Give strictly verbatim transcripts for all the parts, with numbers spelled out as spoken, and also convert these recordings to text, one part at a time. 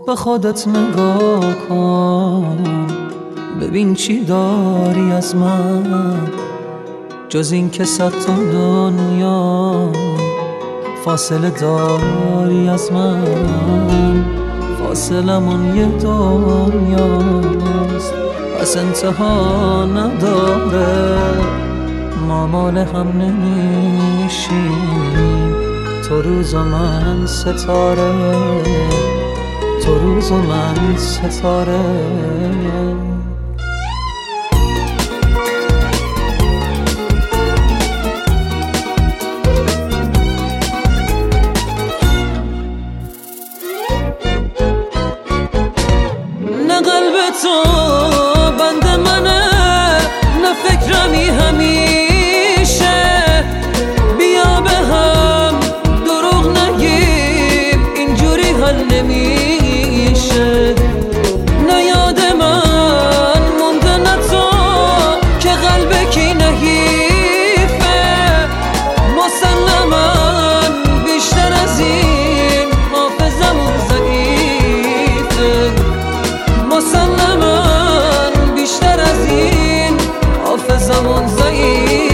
به خودت نگاه کن، ببین چی داری از من جز این که صد تا دنیا فاصله داری از من. فاصلمون یه دنیاست پس انتها نداره، ما مال هم نمیشیم، تو روز و من ستاره، تو روز و من ستاره. نه قلب تو بند منه، نه فکرمی همیشه، بیا به هم دروغ نگیم اینجوری حل نمیشه. نه یاد من مونده نه تو که قلب کی نحیفه، مسلما بیشتر از این حافظمون ضعیفه، مسلما بیشتر از این حافظمون ضعیفه.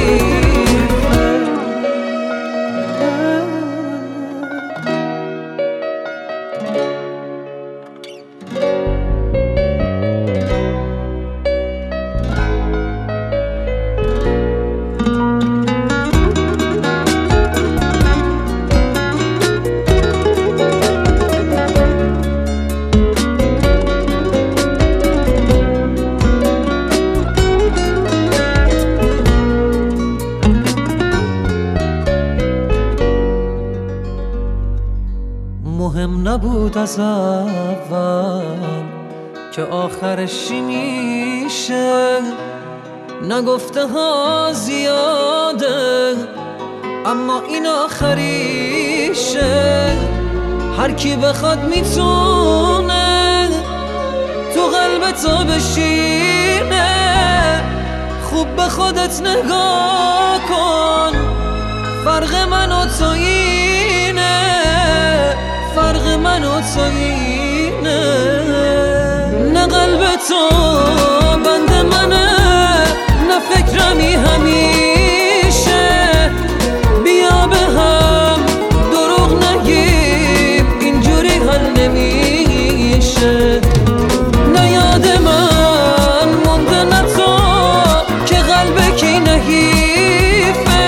مهم نبود از اول که آخرش چی میشه، نگفته ها زیاده اما این آخریشه. هر کی بخواد میتونه تو قلب تو بشینه، خوب به خودت نگاه کن، فرق من و تو اینه، فرق من و تو اینه. نه قلب تو بند منه، نه فکرمی همیشه، بیا به هم دروغ نگیم اینجوری حل نمیشه. نه یاد من مونده نه تو که قلب کی نحیفه،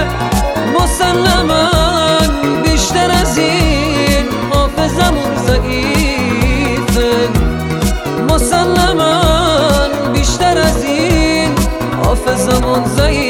مسلما بیشتر از این حافظمون ضعیفه، مسلما بیشتر از این حافظمون ضعیفه.